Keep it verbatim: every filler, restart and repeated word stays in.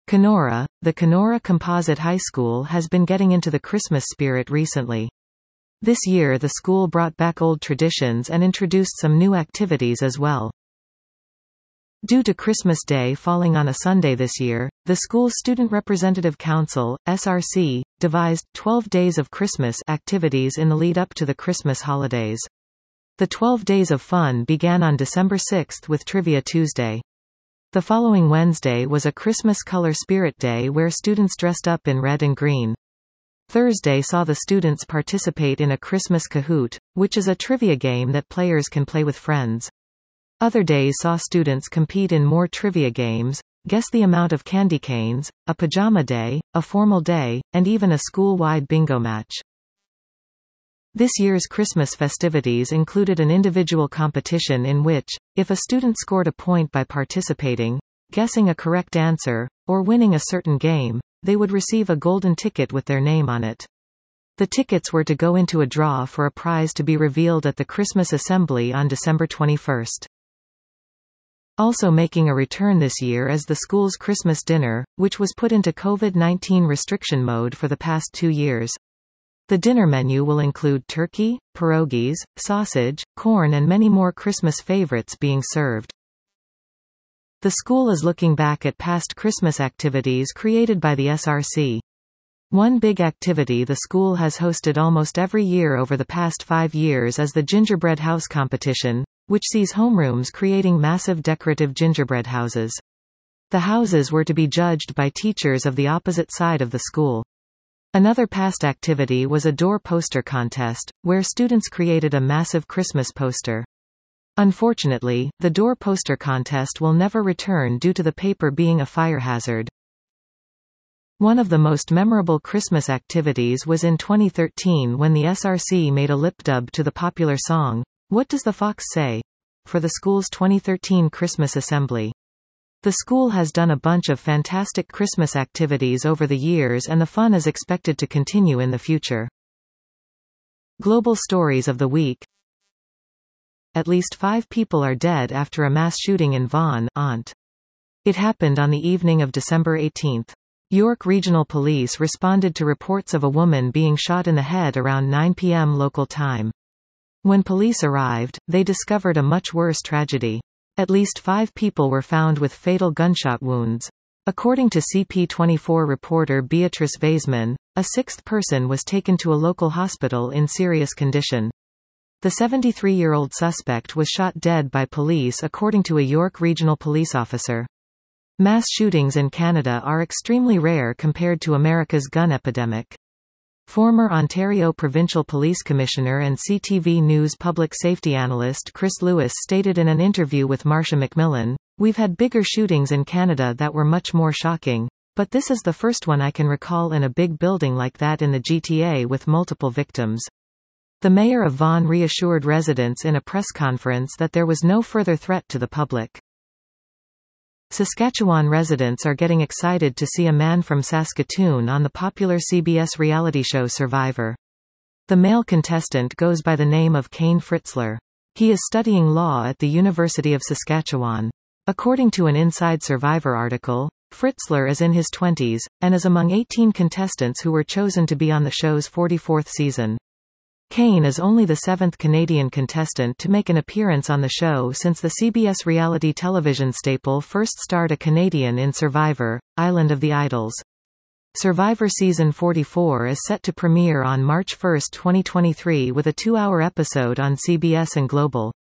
Kenora, the Kenora Composite High School has been getting into the Christmas spirit recently. This year the school brought back old traditions and introduced some new activities as well. Due to Christmas Day falling on a Sunday this year, the school's Student Representative Council, S R C, devised twelve Days of Christmas activities in the lead up to the Christmas holidays. The twelve Days of Fun began on December sixth with Trivia Tuesday. The following Wednesday was a Christmas Color Spirit Day where students dressed up in red and green. Thursday saw the students participate in a Christmas Kahoot, which is a trivia game that players can play with friends. Other days saw students compete in more trivia games, guess the amount of candy canes, a pajama day, a formal day, and even a school-wide bingo match. This year's Christmas festivities included an individual competition in which, if a student scored a point by participating, guessing a correct answer, or winning a certain game, they would receive a golden ticket with their name on it. The tickets were to go into a draw for a prize to be revealed at the Christmas Assembly on December twenty-first. Also making a return this year is the school's Christmas dinner, which was put into COVID nineteen restriction mode for the past two years. The dinner menu will include turkey, pierogies, sausage, corn and many more Christmas favorites being served. The school is looking back at past Christmas activities created by the S R C. One big activity the school has hosted almost every year over the past five years is the Gingerbread House Competition, which sees homerooms creating massive decorative gingerbread houses. The houses were to be judged by teachers of the opposite side of the school. Another past activity was a door poster contest, where students created a massive Christmas poster. Unfortunately, the door poster contest will never return due to the paper being a fire hazard. One of the most memorable Christmas activities was in twenty thirteen when the S R C made a lip dub to the popular song, "What Does the Fox Say?" for the school's twenty thirteen Christmas Assembly. The school has done a bunch of fantastic Christmas activities over the years and the fun is expected to continue in the future. Global Stories of the Week. At least five people are dead after a mass shooting in Vaughan, Ont. It happened on the evening of December eighteenth. York Regional Police responded to reports of a woman being shot in the head around nine p m local time. When police arrived, they discovered a much worse tragedy. At least five people were found with fatal gunshot wounds. According to C P twenty-four reporter Beatrice Weisman, a sixth person was taken to a local hospital in serious condition. The seventy-three-year-old suspect was shot dead by police according to a York Regional Police officer. Mass shootings in Canada are extremely rare compared to America's gun epidemic. Former Ontario Provincial Police Commissioner and C T V News public safety analyst Chris Lewis stated in an interview with Marsha McMillan, "We've had bigger shootings in Canada that were much more shocking, but this is the first one I can recall in a big building like that in the G T A with multiple victims." The mayor of Vaughan reassured residents in a press conference that there was no further threat to the public. Saskatchewan residents are getting excited to see a man from Saskatoon on the popular C B S reality show Survivor. The male contestant goes by the name of Kane Fritzler. He is studying law at the University of Saskatchewan. According to an Inside Survivor article, Fritzler is in his twenties, and is among eighteen contestants who were chosen to be on the show's forty-fourth season. Kane is only the seventh Canadian contestant to make an appearance on the show since the C B S reality television staple first starred a Canadian in Survivor, Island of the Idols. Survivor Season forty-four is set to premiere on March first, twenty twenty-three with a two-hour episode on C B S and Global.